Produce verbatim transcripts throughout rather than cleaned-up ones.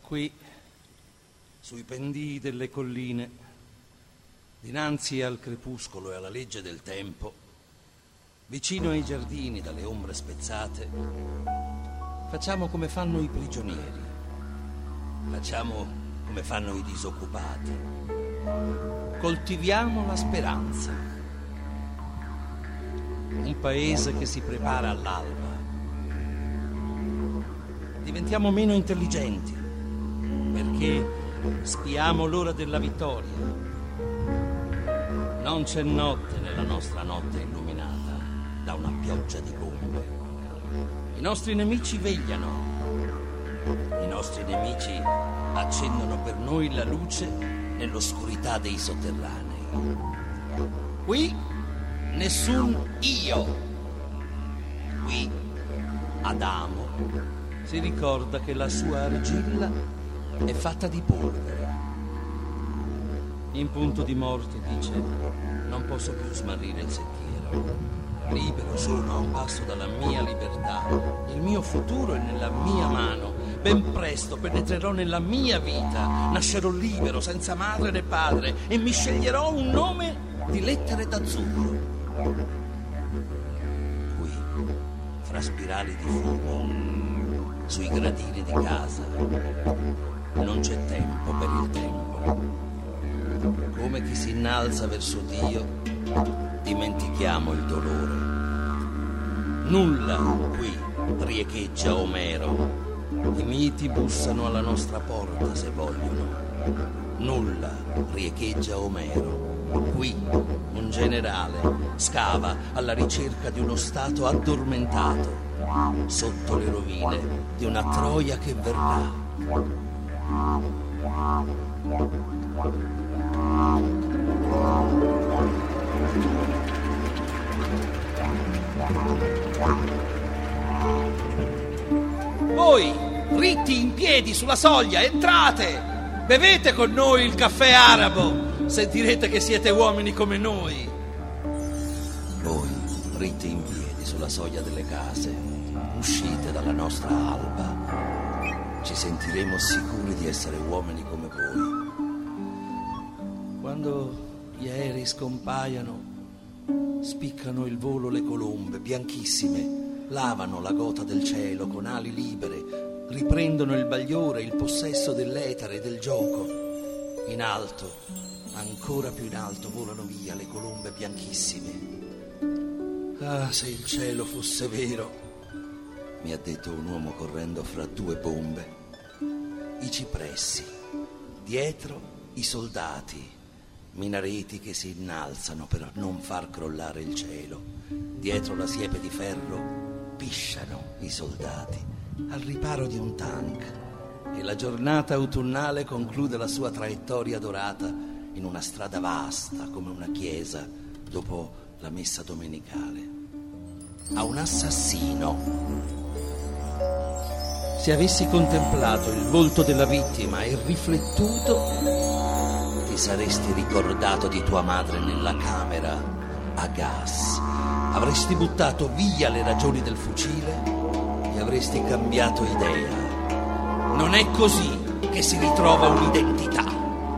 Qui, sui pendii delle colline, dinanzi al crepuscolo e alla legge del tempo, vicino ai giardini dalle ombre spezzate, facciamo come fanno i prigionieri, facciamo come fanno i disoccupati, coltiviamo la speranza. Un paese che si prepara all'alba. Diventiamo meno intelligenti perché spiamo l'ora della vittoria. Non c'è notte nella nostra notte illuminata da una pioggia di bombe. I nostri nemici vegliano. I nostri nemici accendono per noi la luce nell'oscurità dei sotterranei. Qui nessun io. Qui Adamo si ricorda che la sua argilla è fatta di polvere. In punto di morte dice: non posso più smarrire il sentiero. Libero sono a un passo dalla mia libertà. Il mio futuro è nella mia mano. Ben presto penetrerò nella mia vita. Nascerò libero, senza madre né padre, e mi sceglierò un nome di lettere d'azzurro. Qui, fra spirali di fumo, sui gradini di casa, non c'è tempo per il tempo. Come chi si innalza verso Dio, dimentichiamo il dolore. Nulla qui riecheggia Omero. I miti bussano alla nostra porta se vogliono. Nulla riecheggia Omero. Qui un generale scava alla ricerca di uno stato addormentato sotto le rovine di una Troia che verrà. Voi, ritti in piedi sulla soglia, entrate! Bevete con noi il caffè arabo, sentirete che siete uomini come noi. Voi, ritti in piedi sulla soglia delle case, uscite dalla nostra alba. Ci sentiremo sicuri di essere uomini come voi. Quando gli aerei scompaiono, spiccano il volo le colombe bianchissime, lavano la gota del cielo con ali libere, riprendono il bagliore, il possesso dell'etere e del gioco. In alto, ancora più in alto, volano via le colombe bianchissime. Ah, se il cielo fosse vero, mi ha detto un uomo correndo fra due bombe. I cipressi, dietro i soldati, minareti che si innalzano per non far crollare il cielo. Dietro la siepe di ferro pisciano i soldati al riparo di un tank, e la giornata autunnale conclude la sua traiettoria dorata in una strada vasta come una chiesa dopo la messa domenicale. A un assassino. Se avessi contemplato il volto della vittima e riflettuto, ti saresti ricordato di tua madre nella camera a gas. Avresti buttato via le ragioni del fucile e avresti cambiato idea. Non è così che si ritrova un'identità.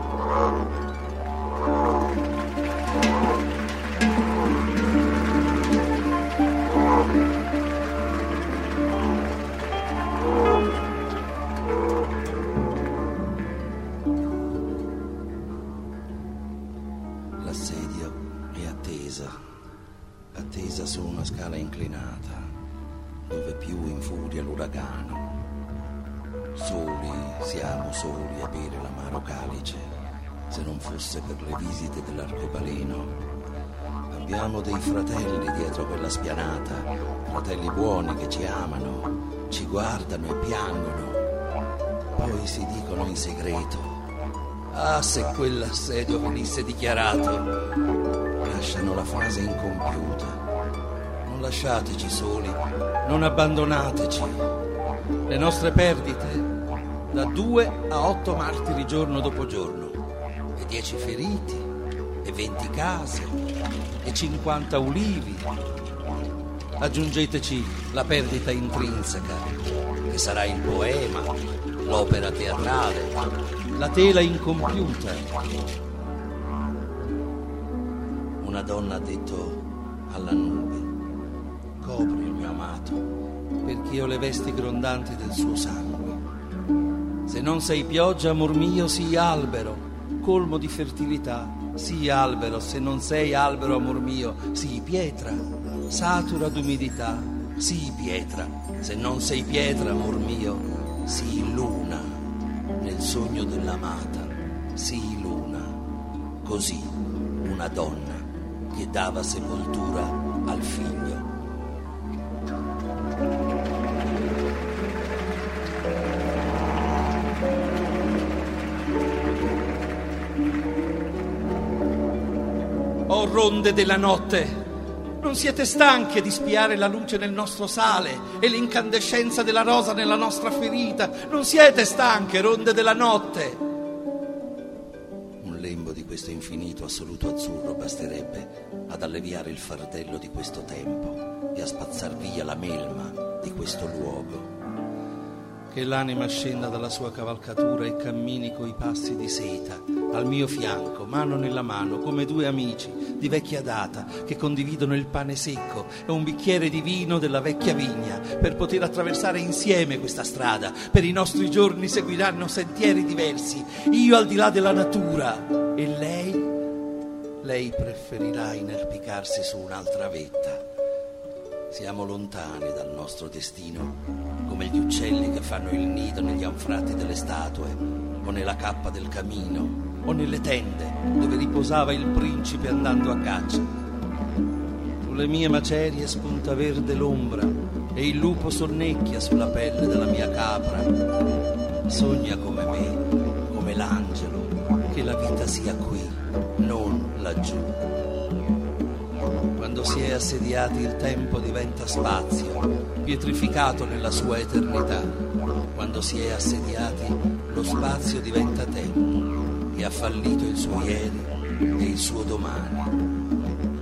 L'assedio è attesa, attesa su una scala inclinata, dove più infuria l'uragano. Soli, siamo soli a bere l'amaro calice, se non fosse per le visite dell'arcobaleno. Abbiamo dei fratelli dietro quella spianata, fratelli buoni che ci amano, ci guardano e piangono. Poi si dicono in segreto: ah, se quell'assedio venisse dichiarato. Lasciano la frase incompiuta. Non lasciateci soli, non abbandonateci. Le nostre perdite, da due a otto martiri giorno dopo giorno, e dieci feriti, e venti case, e cinquanta ulivi. Aggiungeteci la perdita intrinseca, che sarà il poema, l'opera teatrale, la tela incompiuta. Una donna ha detto alla nube: copri il mio amato, perché io ho le vesti grondanti del suo sangue. Se non sei pioggia, amor mio, sii albero, colmo di fertilità. Sii albero, se non sei albero, amor mio, sii pietra, satura d'umidità. Sii pietra, se non sei pietra, amor mio, sii luna, nel sogno dell'amata. Sii luna. Così una donna che dava sepoltura al figlio. Oh ronde della notte, non siete stanche di spiare la luce nel nostro sale e l'incandescenza della rosa nella nostra ferita? Non siete stanche, ronde della notte? Un lembo di questo infinito assoluto azzurro basterebbe ad alleviare il fardello di questo tempo e a spazzar via la melma di questo luogo. Che l'anima scenda dalla sua cavalcatura e cammini coi passi di seta al mio fianco, mano nella mano, come due amici di vecchia data che condividono il pane secco e un bicchiere di vino della vecchia vigna, per poter attraversare insieme questa strada. Per i nostri giorni seguiranno sentieri diversi, io al di là della natura e lei, lei preferirà inerpicarsi su un'altra vetta. Siamo lontani dal nostro destino, come gli uccelli che fanno il nido negli anfratti delle statue, o nella cappa del camino, o nelle tende dove riposava il principe andando a caccia. Sulle mie macerie spunta verde l'ombra e il lupo sonnecchia sulla pelle della mia capra. Sogna come me, come l'angelo, che la vita sia qui, non laggiù. Quando si è assediati il tempo diventa spazio, pietrificato nella sua eternità. Quando si è assediati lo spazio diventa tempo e ha fallito il suo ieri e il suo domani.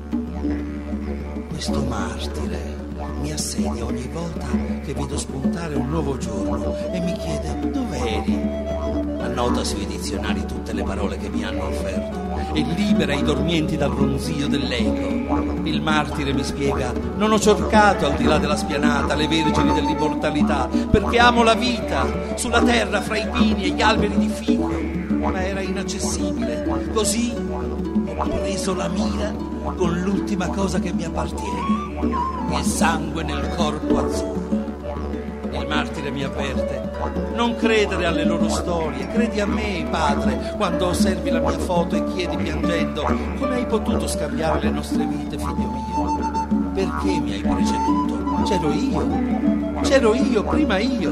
Questo martire mi assedia ogni volta che vedo spuntare un nuovo giorno e mi chiede: dov'eri? Annota sui dizionari tutte le parole che mi hanno offerto e libera i dormienti dal ronzio dell'eco. Il martire mi spiega: non ho cercato al di là della spianata le vergini dell'immortalità, perché amo la vita sulla terra fra i pini e gli alberi di fico, ma era inaccessibile. Così ho preso la mira con l'ultima cosa che mi appartiene, il sangue nel corpo azzurro. Il martire mi avverte: non credere alle loro storie, credi a me, padre, quando osservi la mia foto e chiedi piangendo: come hai potuto scambiare le nostre vite, figlio mio? Perché mi hai preceduto? C'ero io, c'ero io, prima io.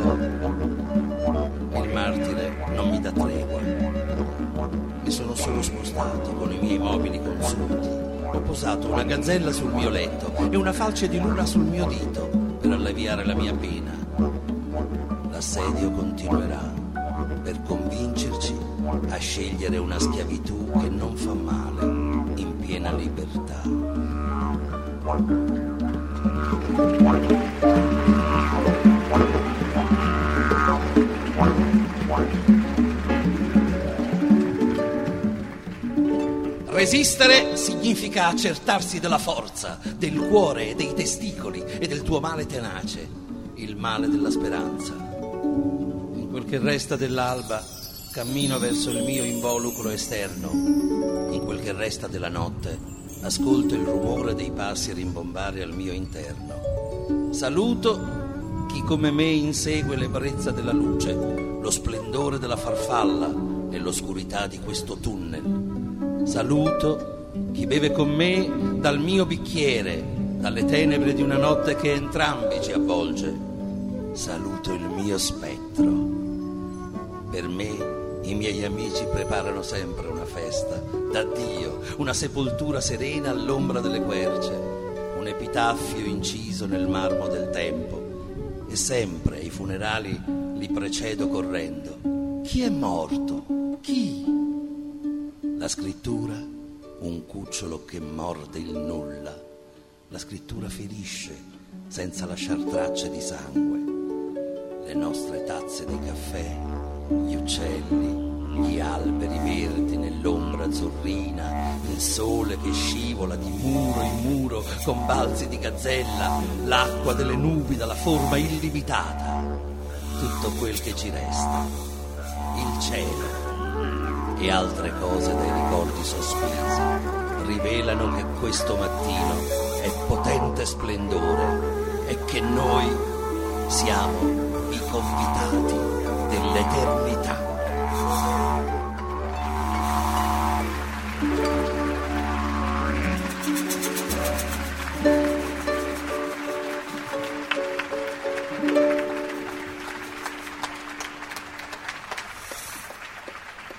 Il martire non mi dà tregua. Mi sono solo spostato con i miei mobili consunti. Ho posato una gazzella sul mio letto e una falce di luna sul mio dito per alleviare la mia pena. L'assedio continuerà per convincerci a scegliere una schiavitù che non fa male, in piena libertà. Resistere significa accertarsi della forza, del cuore e dei testicoli e del tuo male tenace, il male della speranza. In quel che resta dell'alba cammino verso il mio involucro esterno. In quel che resta della notte ascolto il rumore dei passi rimbombare al mio interno. Saluto chi come me insegue l'ebbrezza della luce, lo splendore della farfalla nell'oscurità di questo tunnel. Saluto chi beve con me dal mio bicchiere, dalle tenebre di una notte che entrambi ci avvolge. Saluto il mio spettro. Per me i miei amici preparano sempre una festa d'addio, una sepoltura serena all'ombra delle querce, un epitaffio inciso nel marmo del tempo, e sempre ai funerali li precedo correndo. Chi è morto? Chi? La scrittura, un cucciolo che morde il nulla. La scrittura ferisce senza lasciar tracce di sangue. Le le nostre tazze di caffè, gli uccelli, gli alberi verdi nell'ombra azzurrina, il sole che scivola di muro in muro con balzi di gazzella, l'acqua delle nubi dalla forma illimitata, tutto quel che ci resta, il cielo e altre cose dai ricordi sospesi rivelano che questo mattino è potente splendore e che noi siamo i convitati dell'eternità.